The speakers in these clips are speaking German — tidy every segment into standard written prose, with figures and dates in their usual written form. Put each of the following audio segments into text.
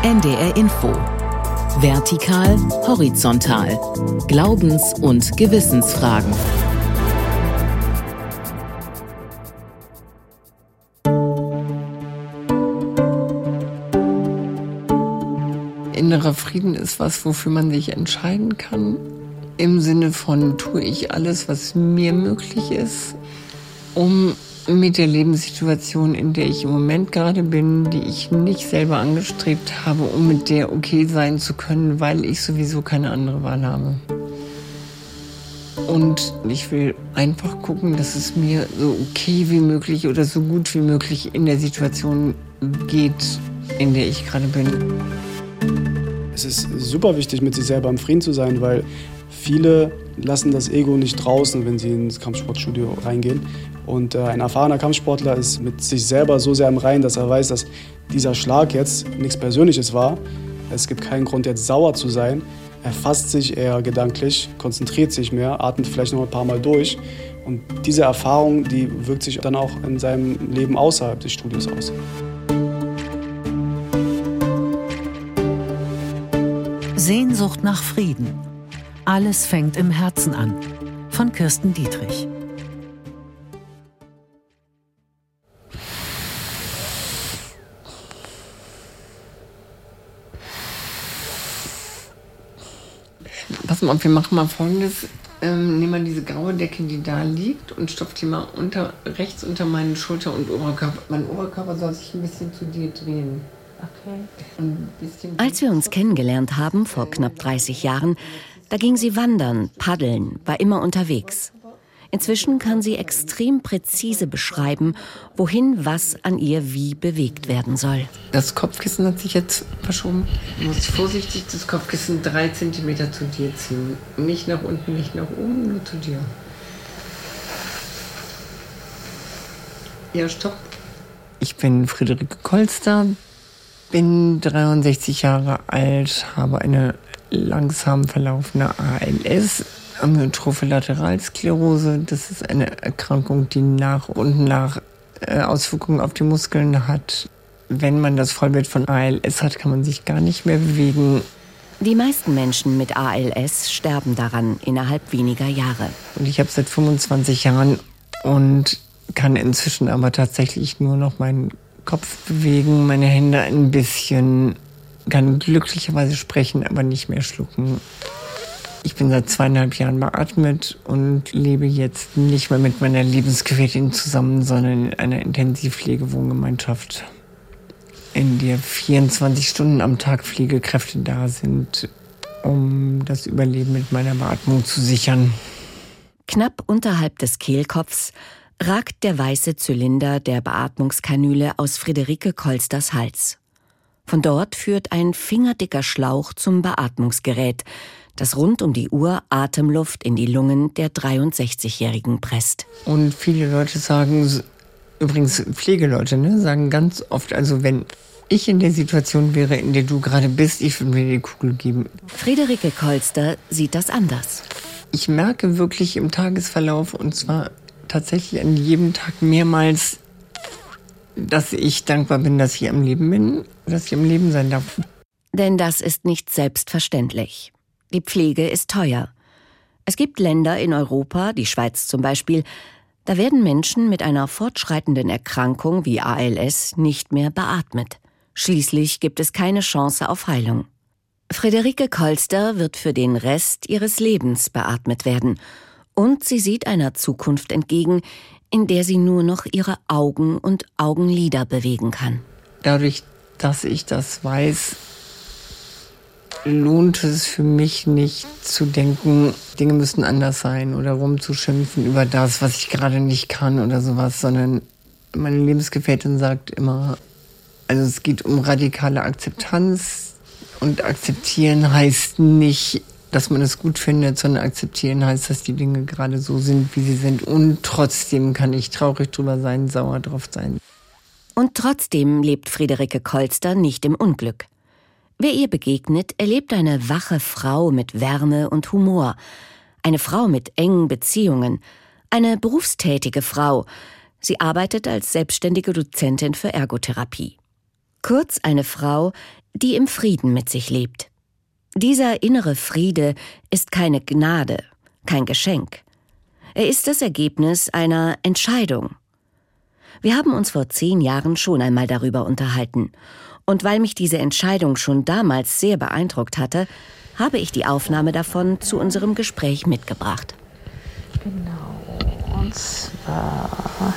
NDR Info. Vertikal, horizontal. Glaubens- und Gewissensfragen. Innerer Frieden ist was, wofür man sich entscheiden kann. Im Sinne von, tue ich alles, was mir möglich ist, um mit der Lebenssituation, in der ich im Moment gerade bin, die ich nicht selber angestrebt habe, um mit der okay sein zu können, weil ich sowieso keine andere Wahl habe. Und ich will einfach gucken, dass es mir so okay wie möglich oder so gut wie möglich in der Situation geht, in der ich gerade bin. Es ist super wichtig, mit sich selber im Frieden zu sein, weil viele lassen das Ego nicht draußen, wenn sie ins Kampfsportstudio reingehen. Und ein erfahrener Kampfsportler ist mit sich selber so sehr im Reinen, dass er weiß, dass dieser Schlag jetzt nichts Persönliches war. Es gibt keinen Grund, jetzt sauer zu sein. Er fasst sich eher gedanklich, konzentriert sich mehr, atmet vielleicht noch ein paar Mal durch. Und diese Erfahrung, die wirkt sich dann auch in seinem Leben außerhalb des Studios aus. Sehnsucht nach Frieden. Alles fängt im Herzen an. Von Kirsten Dietrich. Pass mal auf, wir machen mal Folgendes. Nehmen wir diese graue Decke, die da liegt, und stopft die mal rechts unter meinen Schulter und Oberkörper. Mein Oberkörper soll sich ein bisschen zu dir drehen. Okay. Als wir uns kennengelernt haben, vor knapp 30 Jahren, da ging sie wandern, paddeln, war immer unterwegs. Inzwischen kann sie extrem präzise beschreiben, wohin was an ihr wie bewegt werden soll. Das Kopfkissen hat sich jetzt verschoben. Du musst vorsichtig das Kopfkissen 3 cm zu dir ziehen. Nicht nach unten, nicht nach oben, nur zu dir. Ja, stopp. Ich bin Friederike Kolster, bin 63 Jahre alt, habe eine langsam verlaufende ALS, Amyotrophe Lateralsklerose. Das ist eine Erkrankung, die nach und nach Auswirkungen auf die Muskeln hat. Wenn man das Vollbild von ALS hat, kann man sich gar nicht mehr bewegen. Die meisten Menschen mit ALS sterben daran innerhalb weniger Jahre. Und ich habe seit 25 Jahren und kann inzwischen aber tatsächlich nur noch meinen Kopf bewegen, meine Hände ein bisschen, kann glücklicherweise sprechen, aber nicht mehr schlucken. Ich bin seit 2,5 Jahren beatmet und lebe jetzt nicht mehr mit meiner Lebensgefährtin zusammen, sondern in einer Intensivpflegewohngemeinschaft, in der 24 Stunden am Tag Pflegekräfte da sind, um das Überleben mit meiner Beatmung zu sichern. Knapp unterhalb des Kehlkopfs ragt der weiße Zylinder der Beatmungskanüle aus Friederike Kolsters Hals. Von dort führt ein fingerdicker Schlauch zum Beatmungsgerät, das rund um die Uhr Atemluft in die Lungen der 63-Jährigen presst. Und viele Leute sagen, übrigens Pflegeleute, sagen ganz oft, also wenn ich in der Situation wäre, in der du gerade bist, ich würde mir die Kugel geben. Friederike Kolster sieht das anders. Ich merke wirklich im Tagesverlauf, und zwar tatsächlich an jedem Tag mehrmals, dass ich dankbar bin, dass ich am Leben bin, dass ich am Leben sein darf. Denn das ist nicht selbstverständlich. Die Pflege ist teuer. Es gibt Länder in Europa, die Schweiz zum Beispiel, da werden Menschen mit einer fortschreitenden Erkrankung wie ALS nicht mehr beatmet. Schließlich gibt es keine Chance auf Heilung. Friederike Kolster wird für den Rest ihres Lebens beatmet werden. Und sie sieht einer Zukunft entgegen, in der sie nur noch ihre Augen und Augenlider bewegen kann. Dadurch, dass ich das weiß, lohnt es für mich nicht zu denken, Dinge müssen anders sein oder rumzuschimpfen über das, was ich gerade nicht kann oder sowas, sondern meine Lebensgefährtin sagt immer, also es geht um radikale Akzeptanz, und akzeptieren heißt nicht, dass man es gut findet, sondern akzeptieren heißt, dass die Dinge gerade so sind, wie sie sind, und trotzdem kann ich traurig drüber sein, sauer drauf sein. Und trotzdem lebt Friederike Kolster nicht im Unglück. Wer ihr begegnet, erlebt eine wache Frau mit Wärme und Humor. Eine Frau mit engen Beziehungen. Eine berufstätige Frau. Sie arbeitet als selbstständige Dozentin für Ergotherapie. Kurz eine Frau, die im Frieden mit sich lebt. Dieser innere Friede ist keine Gnade, kein Geschenk. Er ist das Ergebnis einer Entscheidung. Wir haben uns vor 10 Jahren schon einmal darüber unterhalten. Und weil mich diese Entscheidung schon damals sehr beeindruckt hatte, habe ich die Aufnahme davon zu unserem Gespräch mitgebracht. Genau, und zwar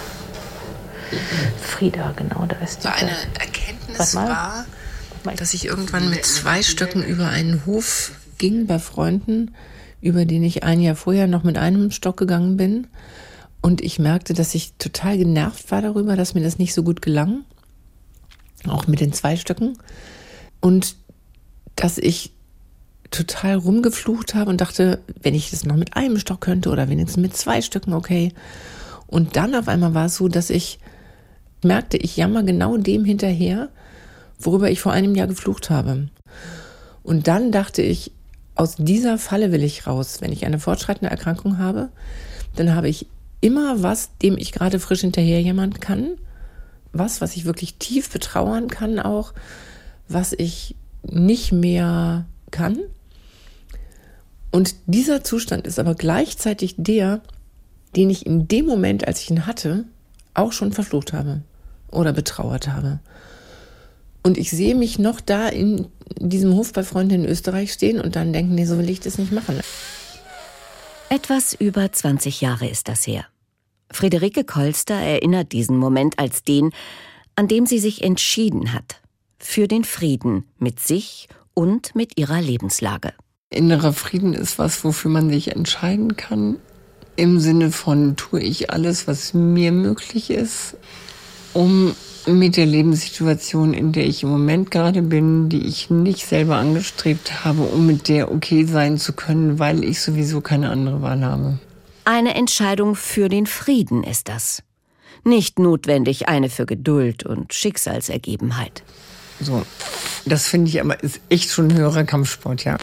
Frieda, genau, da ist die. Eine Erkenntnis war, dass ich irgendwann mit 2 Stöcken über einen Hof ging bei Freunden, über den ich ein Jahr vorher noch mit einem Stock gegangen bin. Und ich merkte, dass ich total genervt war darüber, dass mir das nicht so gut gelang. Auch mit den 2 Stöcken. Und dass ich total rumgeflucht habe und dachte, wenn ich das noch mit einem Stock könnte oder wenigstens mit 2 Stücken, okay. Und dann auf einmal war es so, dass ich merkte, ich jammer genau dem hinterher, worüber ich vor einem Jahr geflucht habe. Und dann dachte ich, aus dieser Falle will ich raus. Wenn ich eine fortschreitende Erkrankung habe, dann habe ich immer was, dem ich gerade frisch hinterher jammern kann. Was ich wirklich tief betrauern kann auch, was ich nicht mehr kann. Und dieser Zustand ist aber gleichzeitig der, den ich in dem Moment, als ich ihn hatte, auch schon verflucht habe oder betrauert habe. Und ich sehe mich noch da in diesem Hof bei Freunden in Österreich stehen und dann denken, nee, so will ich das nicht machen. Etwas über 20 Jahre ist das her. Friederike Kolster erinnert diesen Moment als den, an dem sie sich entschieden hat. Für den Frieden mit sich und mit ihrer Lebenslage. Innerer Frieden ist was, wofür man sich entscheiden kann. Im Sinne von, tue ich alles, was mir möglich ist, um mit der Lebenssituation, in der ich im Moment gerade bin, die ich nicht selber angestrebt habe, um mit der okay sein zu können, weil ich sowieso keine andere Wahl habe. Eine Entscheidung für den Frieden ist das. Nicht notwendig eine für Geduld und Schicksalsergebenheit. So, das finde ich aber ist echt schon höherer Kampfsport, ja.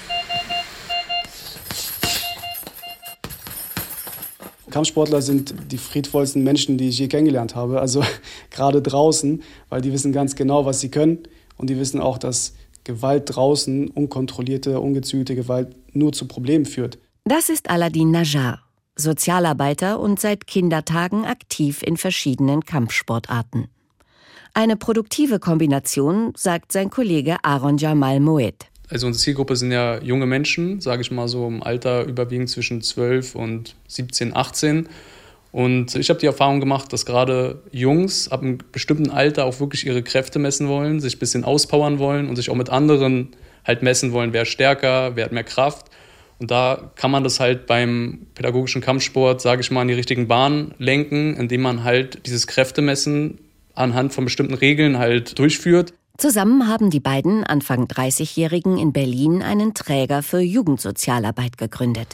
Kampfsportler sind die friedvollsten Menschen, die ich je kennengelernt habe. Also gerade draußen, weil die wissen ganz genau, was sie können. Und die wissen auch, dass Gewalt draußen, unkontrollierte, ungezügelte Gewalt nur zu Problemen führt. Das ist Aladin Najjar, Sozialarbeiter und seit Kindertagen aktiv in verschiedenen Kampfsportarten. Eine produktive Kombination, sagt sein Kollege Aaron Jamal Moed. Also unsere Zielgruppe sind ja junge Menschen, sage ich mal so im Alter überwiegend zwischen 12 und 17, 18. Und ich habe die Erfahrung gemacht, dass gerade Jungs ab einem bestimmten Alter auch wirklich ihre Kräfte messen wollen, sich ein bisschen auspowern wollen und sich auch mit anderen halt messen wollen, wer ist stärker, wer hat mehr Kraft. Und da kann man das halt beim pädagogischen Kampfsport, sage ich mal, in die richtigen Bahnen lenken, indem man halt dieses Kräftemessen anhand von bestimmten Regeln halt durchführt. Zusammen haben die beiden Anfang 30-Jährigen in Berlin einen Träger für Jugendsozialarbeit gegründet.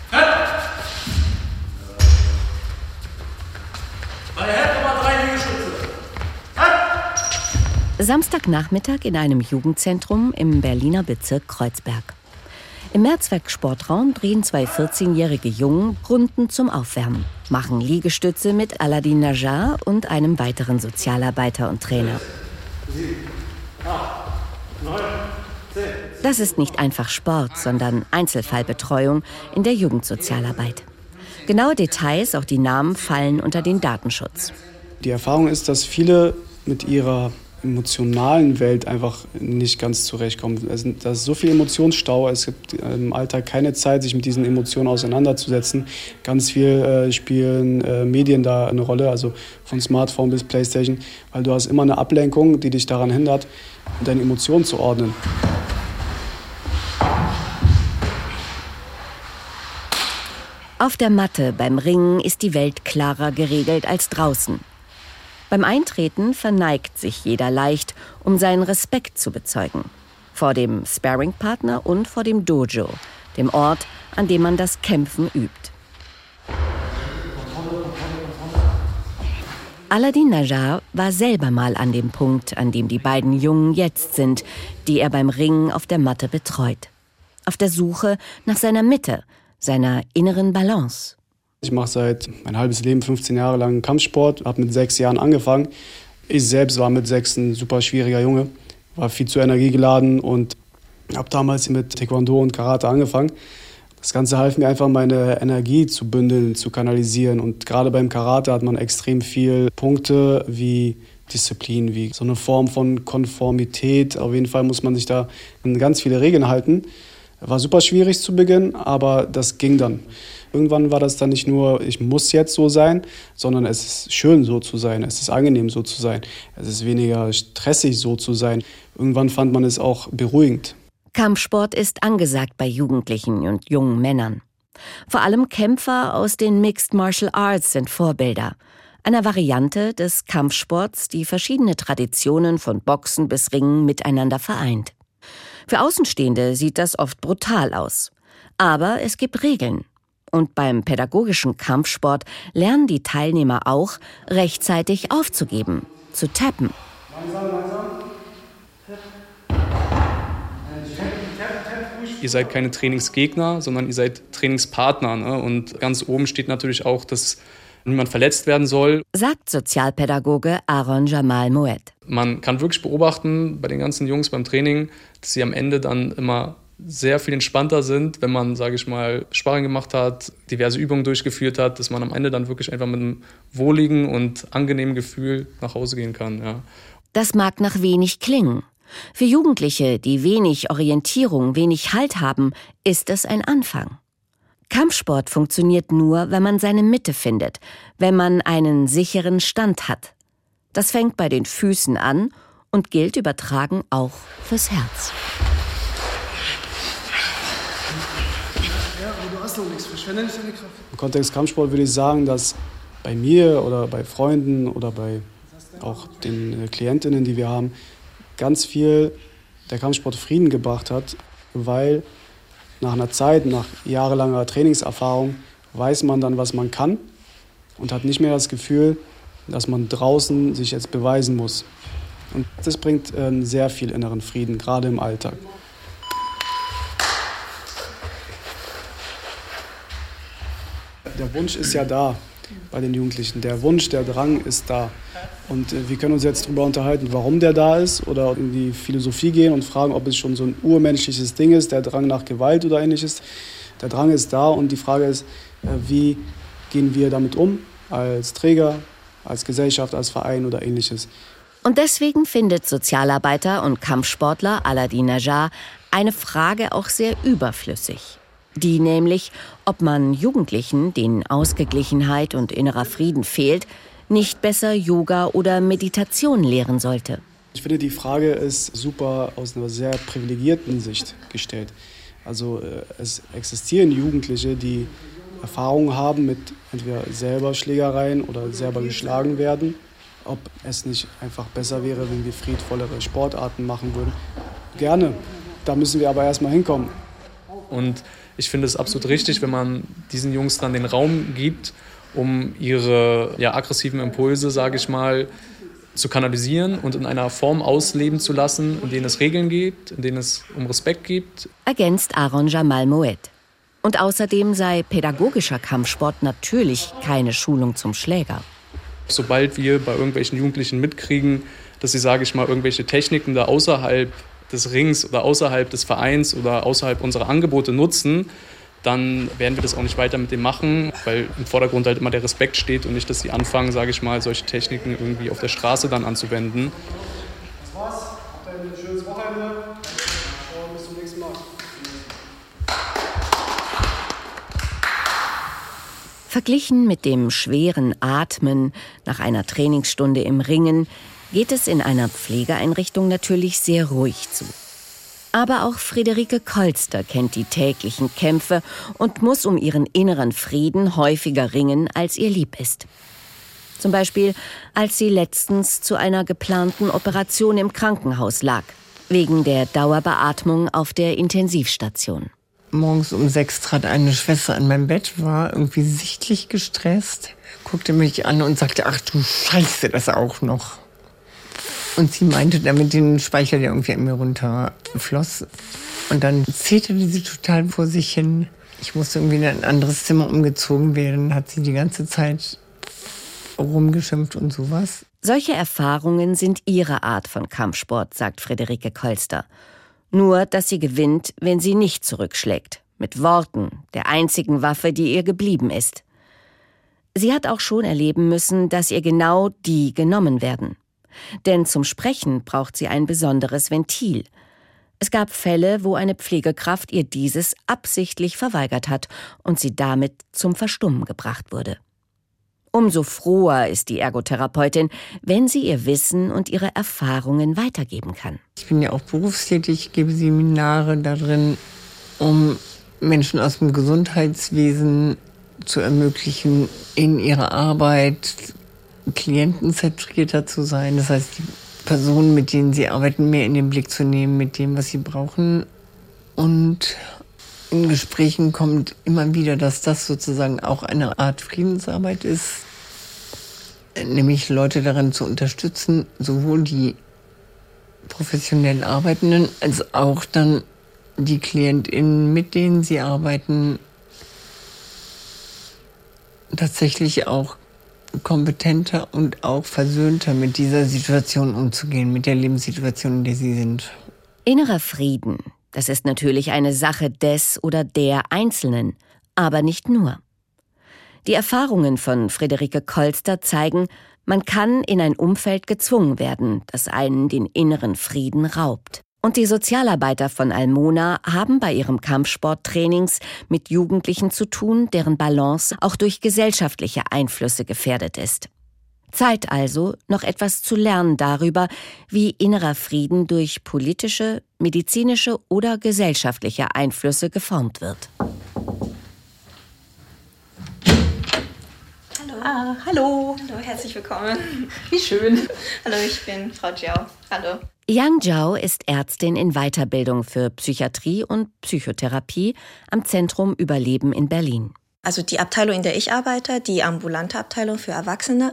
Samstagnachmittag in einem Jugendzentrum im Berliner Bezirk Kreuzberg. Im Mehrzweck-Sportraum drehen 2 14-jährige Jungen Runden zum Aufwärmen, machen Liegestütze mit Aladin Najjar und einem weiteren Sozialarbeiter und Trainer. 7, 8, 9, 10. Das ist nicht einfach Sport, sondern Einzelfallbetreuung in der Jugendsozialarbeit. Genaue Details, auch die Namen, fallen unter den Datenschutz. Die Erfahrung ist, dass viele mit ihrer emotionalen Welt einfach nicht ganz zurechtkommen. Da ist so viel Emotionsstau, es gibt im Alltag keine Zeit, sich mit diesen Emotionen auseinanderzusetzen. Ganz viel spielen Medien da eine Rolle, also von Smartphone bis Playstation, weil du hast immer eine Ablenkung, die dich daran hindert, deine Emotionen zu ordnen. Auf der Matte beim Ringen ist die Welt klarer geregelt als draußen. Beim Eintreten verneigt sich jeder leicht, um seinen Respekt zu bezeugen. Vor dem Sparringpartner und vor dem Dojo, dem Ort, an dem man das Kämpfen übt. Aladin Najjar war selber mal an dem Punkt, an dem die beiden Jungen jetzt sind, die er beim Ringen auf der Matte betreut. Auf der Suche nach seiner Mitte, seiner inneren Balance. Ich mache seit mein halbes Leben 15 Jahre lang Kampfsport, habe mit 6 Jahren angefangen. Ich selbst war mit 6 ein super schwieriger Junge, war viel zu energiegeladen und habe damals mit Taekwondo und Karate angefangen. Das Ganze half mir einfach, meine Energie zu bündeln, zu kanalisieren. Und gerade beim Karate hat man extrem viel Punkte wie Disziplin, wie so eine Form von Konformität. Auf jeden Fall muss man sich da an ganz viele Regeln halten. War super schwierig zu Beginn, aber das ging dann. Irgendwann war das dann nicht nur, ich muss jetzt so sein, sondern es ist schön so zu sein, es ist angenehm so zu sein, es ist weniger stressig so zu sein. Irgendwann fand man es auch beruhigend. Kampfsport ist angesagt bei Jugendlichen und jungen Männern. Vor allem Kämpfer aus den Mixed Martial Arts sind Vorbilder. Einer Variante des Kampfsports, die verschiedene Traditionen von Boxen bis Ringen miteinander vereint. Für Außenstehende sieht das oft brutal aus. Aber es gibt Regeln. Und beim pädagogischen Kampfsport lernen die Teilnehmer auch, rechtzeitig aufzugeben, zu tappen. Ihr seid keine Trainingsgegner, sondern ihr seid Trainingspartner. Ne? Und ganz oben steht natürlich auch, dass niemand verletzt werden soll. Sagt Sozialpädagoge Aaron Jamal Moed. Man kann wirklich beobachten bei den ganzen Jungs beim Training, dass sie am Ende dann immer sehr viel entspannter sind, wenn man, sage ich mal, Sparring gemacht hat, diverse Übungen durchgeführt hat, dass man am Ende dann wirklich einfach mit einem wohligen und angenehmen Gefühl nach Hause gehen kann. Ja. Das mag nach wenig klingen. Für Jugendliche, die wenig Orientierung, wenig Halt haben, ist es ein Anfang. Kampfsport funktioniert nur, wenn man seine Mitte findet, wenn man einen sicheren Stand hat. Das fängt bei den Füßen an und gilt übertragen auch fürs Herz. Im Kontext Kampfsport würde ich sagen, dass bei mir oder bei Freunden oder bei auch den Klientinnen, die wir haben, ganz viel der Kampfsport Frieden gebracht hat, weil nach einer Zeit, nach jahrelanger Trainingserfahrung, weiß man dann, was man kann und hat nicht mehr das Gefühl, dass man draußen sich jetzt beweisen muss. Und das bringt sehr viel inneren Frieden, gerade im Alltag. Der Wunsch ist ja da bei den Jugendlichen. Der Wunsch, der Drang ist da. Und wir können uns jetzt darüber unterhalten, warum der da ist oder in die Philosophie gehen und fragen, ob es schon so ein urmenschliches Ding ist, der Drang nach Gewalt oder ähnliches. Der Drang ist da und die Frage ist, wie gehen wir damit um, als Träger, als Gesellschaft, als Verein oder ähnliches. Und deswegen findet Sozialarbeiter und Kampfsportler Aladin Najjar eine Frage auch sehr überflüssig. Die nämlich, ob man Jugendlichen, denen Ausgeglichenheit und innerer Frieden fehlt, nicht besser Yoga oder Meditation lehren sollte. Ich finde, die Frage ist super aus einer sehr privilegierten Sicht gestellt. Also es existieren Jugendliche, die Erfahrungen haben mit entweder selber Schlägereien oder selber geschlagen werden. Ob es nicht einfach besser wäre, wenn wir friedvollere Sportarten machen würden. Gerne. Da müssen wir aber erstmal hinkommen. Und ich finde es absolut richtig, wenn man diesen Jungs dann den Raum gibt, um ihre aggressiven Impulse, sage ich mal, zu kanalisieren und in einer Form ausleben zu lassen, in denen es Regeln gibt, in denen es um Respekt geht. Ergänzt Aaron Jamal Moed. Und außerdem sei pädagogischer Kampfsport natürlich keine Schulung zum Schläger. Sobald wir bei irgendwelchen Jugendlichen mitkriegen, dass sie, sage ich mal, irgendwelche Techniken da außerhalb des Rings oder außerhalb des Vereins oder außerhalb unserer Angebote nutzen, dann werden wir das auch nicht weiter mit dem machen, weil im Vordergrund halt immer der Respekt steht und nicht, dass sie anfangen, sage ich mal, solche Techniken irgendwie auf der Straße dann anzuwenden. Das war's. Habt ein schönes Wochenende. Bis zum nächsten Mal. Verglichen mit dem schweren Atmen nach einer Trainingsstunde im Ringen geht es in einer Pflegeeinrichtung natürlich sehr ruhig zu. Aber auch Friederike Kolster kennt die täglichen Kämpfe und muss um ihren inneren Frieden häufiger ringen, als ihr lieb ist. Zum Beispiel, als sie letztens zu einer geplanten Operation im Krankenhaus lag, wegen der Dauerbeatmung auf der Intensivstation. Morgens um 6 trat eine Schwester an mein Bett, war irgendwie sichtlich gestresst, guckte mich an und sagte, ach du Scheiße, das auch noch. Und sie meinte damit den Speichel, der irgendwie an mir runterfloss. Und dann zeterte sie total vor sich hin. Ich musste irgendwie in ein anderes Zimmer umgezogen werden, hat sie die ganze Zeit rumgeschimpft und sowas. Solche Erfahrungen sind ihre Art von Kampfsport, sagt Friederike Kolster. Nur, dass sie gewinnt, wenn sie nicht zurückschlägt. Mit Worten, der einzigen Waffe, die ihr geblieben ist. Sie hat auch schon erleben müssen, dass ihr genau die genommen werden. Denn zum Sprechen braucht sie ein besonderes Ventil. Es gab Fälle, wo eine Pflegekraft ihr dieses absichtlich verweigert hat und sie damit zum Verstummen gebracht wurde. Umso froher ist die Ergotherapeutin, wenn sie ihr Wissen und ihre Erfahrungen weitergeben kann. Ich bin ja auch berufstätig, ich gebe Seminare darin, um Menschen aus dem Gesundheitswesen zu ermöglichen, in ihrer Arbeit klientenzentrierter zu sein. Das heißt, die Personen, mit denen sie arbeiten, mehr in den Blick zu nehmen, mit dem, was sie brauchen. Und in Gesprächen kommt immer wieder, dass das sozusagen auch eine Art Friedensarbeit ist, nämlich Leute darin zu unterstützen, sowohl die professionell Arbeitenden als auch dann die KlientInnen, mit denen sie arbeiten, tatsächlich auch kompetenter und auch versöhnter mit dieser Situation umzugehen, mit der Lebenssituation, in der sie sind. Innerer Frieden, das ist natürlich eine Sache des oder der Einzelnen, aber nicht nur. Die Erfahrungen von Friederike Kolster zeigen, man kann in ein Umfeld gezwungen werden, das einen den inneren Frieden raubt. Und die Sozialarbeiter von Almona haben bei ihren Kampfsporttrainings mit Jugendlichen zu tun, deren Balance auch durch gesellschaftliche Einflüsse gefährdet ist. Zeit also, noch etwas zu lernen darüber, wie innerer Frieden durch politische, medizinische oder gesellschaftliche Einflüsse geformt wird. Hallo. Hallo, herzlich willkommen. Wie schön. Hallo, ich bin Frau Jiao. Hallo. Yang Jiao ist Ärztin in Weiterbildung für Psychiatrie und Psychotherapie am Zentrum Überleben in Berlin. Also die Abteilung, in der ich arbeite, die ambulante Abteilung für Erwachsene,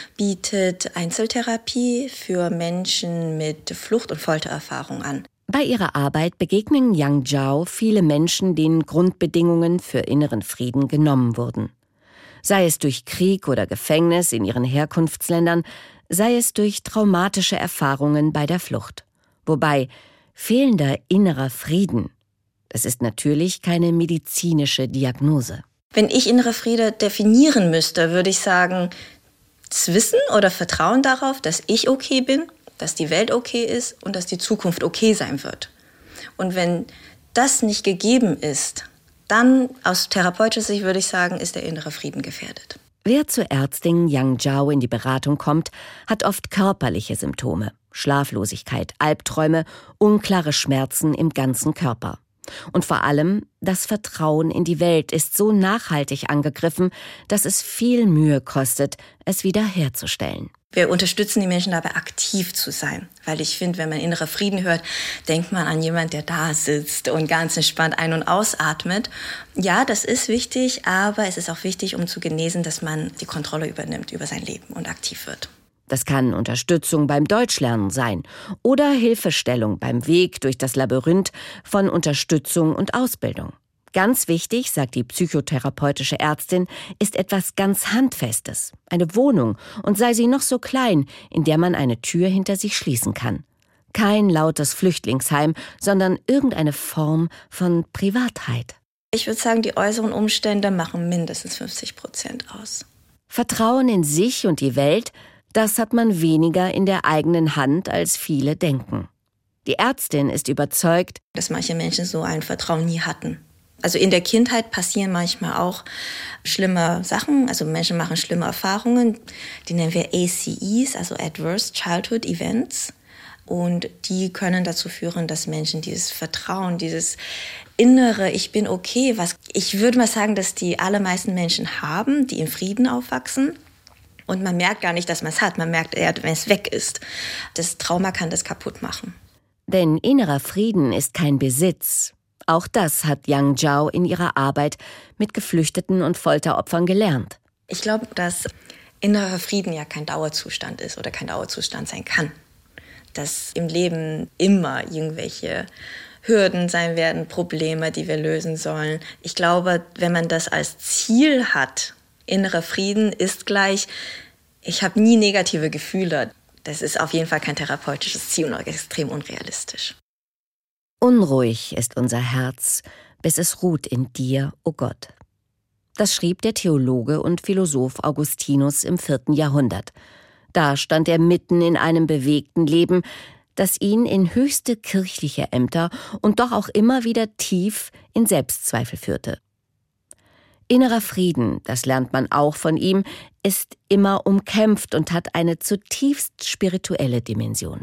bietet Einzeltherapie für Menschen mit Flucht- und Foltererfahrung an. Bei ihrer Arbeit begegnen Yang Jiao viele Menschen, denen Grundbedingungen für inneren Frieden genommen wurden. Sei es durch Krieg oder Gefängnis in ihren Herkunftsländern, sei es durch traumatische Erfahrungen bei der Flucht. Wobei fehlender innerer Frieden, das ist natürlich keine medizinische Diagnose. Wenn ich innere Friede definieren müsste, würde ich sagen, das Wissen oder Vertrauen darauf, dass ich okay bin, dass die Welt okay ist und dass die Zukunft okay sein wird. Und wenn das nicht gegeben ist, dann aus therapeutischer Sicht würde ich sagen, ist der innere Frieden gefährdet. Wer zur Ärztin Yang Jiao in die Beratung kommt, hat oft körperliche Symptome. Schlaflosigkeit, Albträume, unklare Schmerzen im ganzen Körper. Und vor allem, das Vertrauen in die Welt ist so nachhaltig angegriffen, dass es viel Mühe kostet, es wieder herzustellen. Wir unterstützen die Menschen dabei, aktiv zu sein. Weil ich finde, wenn man innerer Frieden hört, denkt man an jemanden, der da sitzt und ganz entspannt ein- und ausatmet. Ja, das ist wichtig, aber es ist auch wichtig, um zu genesen, dass man die Kontrolle übernimmt über sein Leben und aktiv wird. Das kann Unterstützung beim Deutschlernen sein oder Hilfestellung beim Weg durch das Labyrinth von Unterstützung und Ausbildung. Ganz wichtig, sagt die psychotherapeutische Ärztin, ist etwas ganz Handfestes, eine Wohnung, und sei sie noch so klein, in der man eine Tür hinter sich schließen kann. Kein lautes Flüchtlingsheim, sondern irgendeine Form von Privatheit. Ich würde sagen, die äußeren Umstände machen mindestens 50% aus. Vertrauen in sich und die Welt, das hat man weniger in der eigenen Hand, als viele denken. Die Ärztin ist überzeugt, dass manche Menschen so ein Vertrauen nie hatten. Also in der Kindheit passieren manchmal auch schlimme Sachen, also Menschen machen schlimme Erfahrungen, die nennen wir ACEs, also Adverse Childhood Events. Und die können dazu führen, dass Menschen dieses Vertrauen, dieses innere, ich bin okay, was ich würde mal sagen, dass die allermeisten Menschen haben, die in Frieden aufwachsen. Und man merkt gar nicht, dass man es hat, man merkt eher, wenn es weg ist. Das Trauma kann das kaputt machen. Denn innerer Frieden ist kein Besitz. Auch das hat Yang Jiao in ihrer Arbeit mit Geflüchteten und Folteropfern gelernt. Ich glaube, dass innerer Frieden ja kein Dauerzustand ist oder kein Dauerzustand sein kann. Dass im Leben immer irgendwelche Hürden sein werden, Probleme, die wir lösen sollen. Ich glaube, wenn man das als Ziel hat, innerer Frieden ist gleich, Ich habe nie negative Gefühle. Das ist auf jeden Fall kein therapeutisches Ziel und extrem unrealistisch. Unruhig ist unser Herz, bis es ruht in dir, o Gott. Das schrieb der Theologe und Philosoph Augustinus im 4. Jahrhundert. Da stand er mitten in einem bewegten Leben, das ihn in höchste kirchliche Ämter und doch auch immer wieder tief in Selbstzweifel führte. Innerer Frieden, das lernt man auch von ihm, ist immer umkämpft und hat eine zutiefst spirituelle Dimension.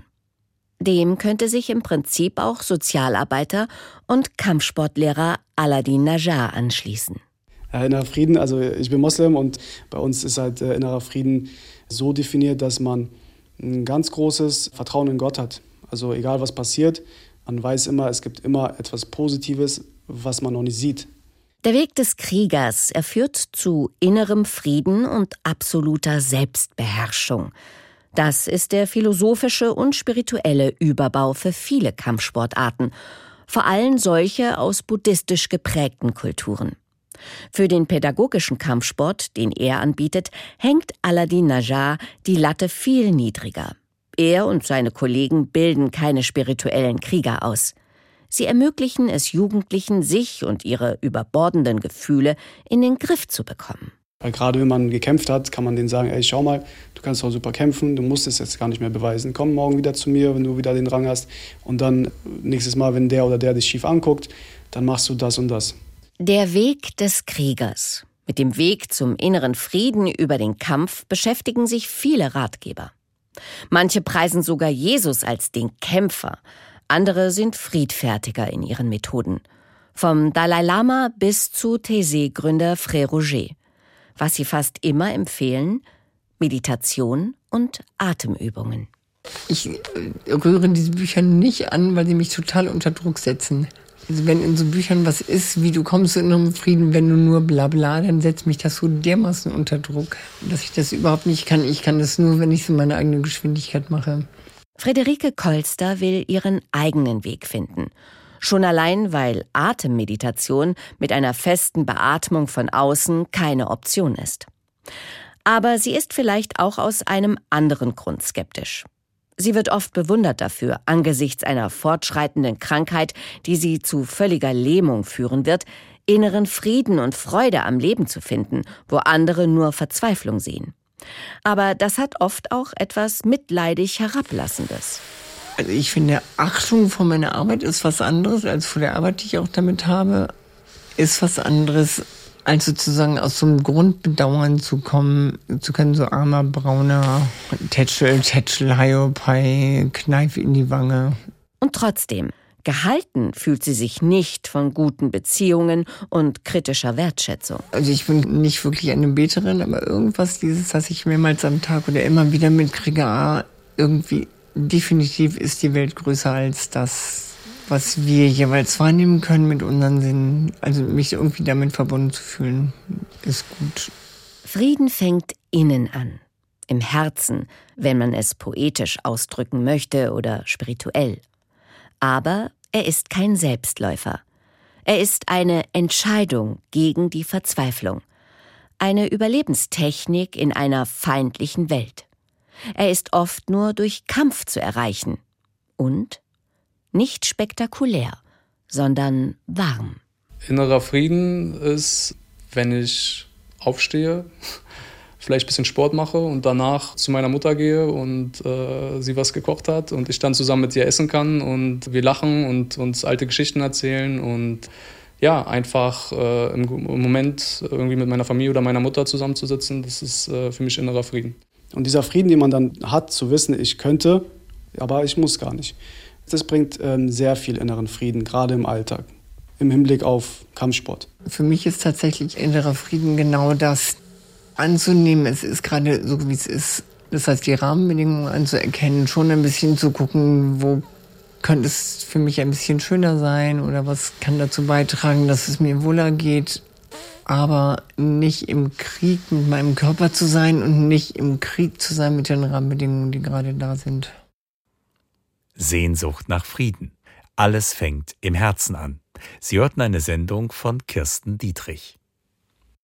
Dem könnte sich im Prinzip auch Sozialarbeiter und Kampfsportlehrer Aladin Najjar anschließen. Ja, innerer Frieden, also ich bin Moslem und bei uns ist halt innerer Frieden so definiert, dass man ein ganz großes Vertrauen in Gott hat. Also egal was passiert, man weiß immer, es gibt immer etwas Positives, was man noch nicht sieht. Der Weg des Kriegers, er führt zu innerem Frieden und absoluter Selbstbeherrschung. Das ist der philosophische und spirituelle Überbau für viele Kampfsportarten, vor allem solche aus buddhistisch geprägten Kulturen. Für den pädagogischen Kampfsport, den er anbietet, hängt Aladin Najjar die Latte viel niedriger. Er und seine Kollegen bilden keine spirituellen Krieger aus. Sie ermöglichen es Jugendlichen, sich und ihre überbordenden Gefühle in den Griff zu bekommen. Weil gerade wenn man gekämpft hat, kann man denen sagen, ey, schau mal, du kannst auch super kämpfen, du musst es jetzt gar nicht mehr beweisen. Komm morgen wieder zu mir, wenn du wieder den Rang hast. Und dann nächstes Mal, wenn der oder der dich schief anguckt, dann machst du das und das. Der Weg des Kriegers. Mit dem Weg zum inneren Frieden über den Kampf beschäftigen sich viele Ratgeber. Manche preisen sogar Jesus als den Kämpfer. Andere sind friedfertiger in ihren Methoden. Vom Dalai Lama bis zu Taizé-Gründer Frère Roger. Was sie fast immer empfehlen: Meditation und Atemübungen. Ich rühre diese Bücher nicht an, weil sie mich total unter Druck setzen. Also wenn in so Büchern was ist, wie du kommst in einen Frieden, wenn du nur Blabla, dann setzt mich das so dermaßen unter Druck, dass ich das überhaupt nicht kann. Ich kann das nur, wenn ich so meine eigene Geschwindigkeit mache. Friederike Kolster will ihren eigenen Weg finden. Schon allein, weil Atemmeditation mit einer festen Beatmung von außen keine Option ist. Aber sie ist vielleicht auch aus einem anderen Grund skeptisch. Sie wird oft bewundert dafür, angesichts einer fortschreitenden Krankheit, die sie zu völliger Lähmung führen wird, inneren Frieden und Freude am Leben zu finden, wo andere nur Verzweiflung sehen. Aber das hat oft auch etwas mitleidig Herablassendes. Also ich finde, Achtung vor meiner Arbeit ist was anderes als vor der Arbeit, die ich auch damit habe, ist was anderes, als sozusagen aus so einem Grundbedauern zu kommen, zu können, so armer, brauner Tätschel, Hiopai, Kneif in die Wange. Und trotzdem, gehalten fühlt sie sich nicht von guten Beziehungen und kritischer Wertschätzung. Also ich bin nicht wirklich eine Beterin, aber irgendwas, was ich mehrmals am Tag oder immer wieder mitkriege, irgendwie definitiv ist die Welt größer als das, was wir jeweils wahrnehmen können mit unseren Sinnen. Also mich irgendwie damit verbunden zu fühlen, ist gut. Frieden fängt innen an, im Herzen, wenn man es poetisch ausdrücken möchte oder spirituell. Aber er ist kein Selbstläufer. Er ist eine Entscheidung gegen die Verzweiflung. Eine Überlebenstechnik in einer feindlichen Welt. Er ist oft nur durch Kampf zu erreichen. Und nicht spektakulär, sondern warm. Innerer Frieden ist, wenn ich aufstehe, vielleicht ein bisschen Sport mache und danach zu meiner Mutter gehe und sie was gekocht hat und ich dann zusammen mit ihr essen kann und wir lachen und uns alte Geschichten erzählen und ja, einfach im Moment irgendwie mit meiner Familie oder meiner Mutter zusammenzusitzen, das ist für mich innerer Frieden. Und dieser Frieden, den man dann hat, zu wissen, ich könnte, aber ich muss gar nicht. Das bringt sehr viel inneren Frieden, gerade im Alltag, im Hinblick auf Kampfsport. Für mich ist tatsächlich innerer Frieden genau das anzunehmen. Es ist gerade so, wie es ist. Das heißt, die Rahmenbedingungen anzuerkennen, schon ein bisschen zu gucken, wo könnte es für mich ein bisschen schöner sein oder was kann dazu beitragen, dass es mir wohler geht. Aber nicht im Krieg mit meinem Körper zu sein und nicht im Krieg zu sein mit den Rahmenbedingungen, die gerade da sind. Sehnsucht nach Frieden. Alles fängt im Herzen an. Sie hörten eine Sendung von Kirsten Dietrich.